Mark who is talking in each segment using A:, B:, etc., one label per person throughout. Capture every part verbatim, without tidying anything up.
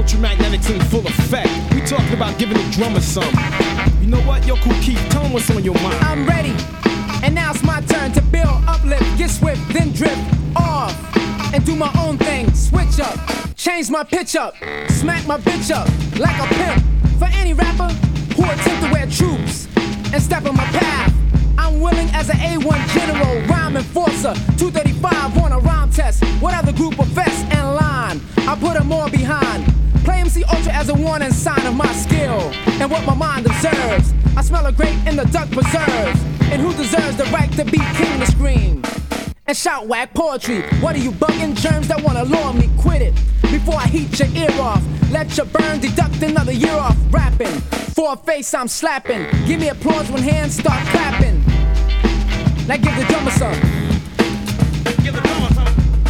A: ultramagnetics in full effect. We talking about giving the drummer some. You know what? Yo, Kool Keith, tell him what's on your mind.
B: I'm ready, and now it's my turn to build, uplift, get swift, then drift off, and do my own thing. Switch up, change my pitch up, smack my bitch up like a pimp. For any rapper who attempt to wear troops and step on my path, I'm willing as an A one general, rhyme enforcer, two thirty-five on a rhyme test. What other group of vests and line? I put them all behind. Play M C Ultra as a warning sign of my skill and what my mind deserves. I smell a grape in the duck preserves. And who deserves the right to be king to scream and shout whack poetry? What are you bugging germs that wanna lure me? Quit it before I heat your ear off. Let you burn, deduct another year off rapping. For a face I'm slapping. Give me applause when hands start clapping. Now give the drummer some. Give the drummer some.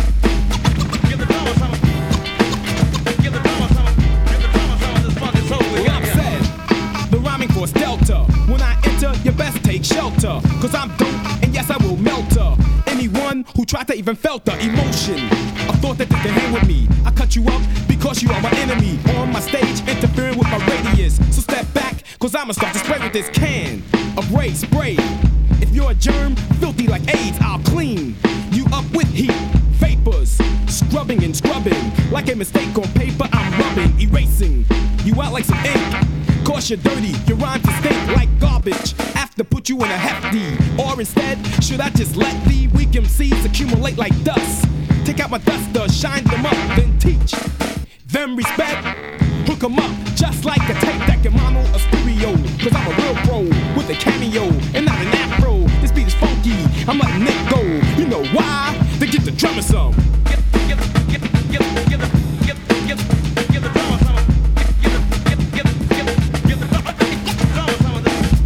B: Give the drummer some. Give the drummer some. Give the drummer some of this fucking soul.
A: Well, I'm said, the rhyming force delta. When I enter, you best take shelter. Cause I'm dope, and yes, I will melt her. Anyone who tried to even felt the emotion, a thought that they can hang with me. I cut you up because you are my enemy. On my stage, interfering with my radius. So step back, cause I'ma start to spray with this can of ray spray. If you're a germ, filthy like AIDS, I'll clean you up with heat, vapors, scrubbing and scrubbing. Like a mistake on paper, I'm rubbing, erasing you out like some ink. Cause you're dirty, your rhymes stink like garbage. After put you in a hefty, or instead, should I just let the weak M Cs accumulate like dust? Take out my duster, shine them up, then teach them respect. Hook 'em up, just like a tape that can mono a stereo. Cause I'm a real pro with a cameo and not an afro. This beat is funky, I'm letting it go. You know why? To get the drummer some. Get, get, get, get, get, get, get, get, get the drummer some. Get, get, get, get, get the drummer some.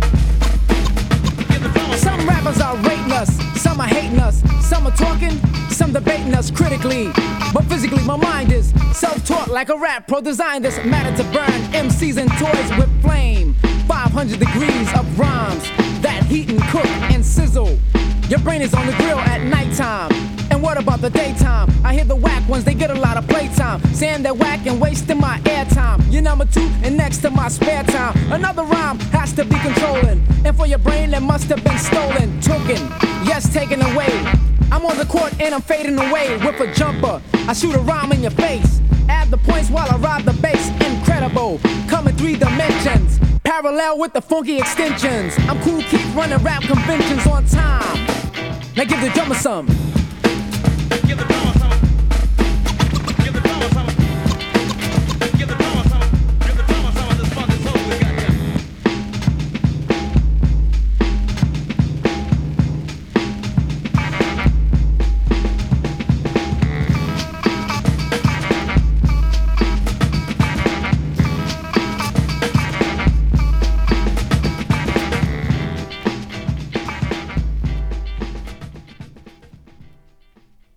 A: Get the drummer some.
B: Some rappers are rating us, some are hating us, some are talking, some debating us critically. But physically my mind is self-taught like a rap pro. Designed this matter to burn M Cs and toys with flame. five hundred degrees of rhymes that heat and cook and sizzle. Your brain is on the grill at nighttime. And what about the daytime? I hear the whack ones, they get a lot of playtime. Saying they're whack and wasting my airtime. You're number two and next to my spare time. Another rhyme has to be controlling. And for your brain that must have been stolen. Token, yes, taken away. I'm on the court and I'm fading away with a jumper. I shoot a rhyme in your face. Add the points while I ride the bass. Incredible, come in three dimensions. Parallel with the funky extensions. I'm cool, keep running rap conventions on time. Now give the drummer some.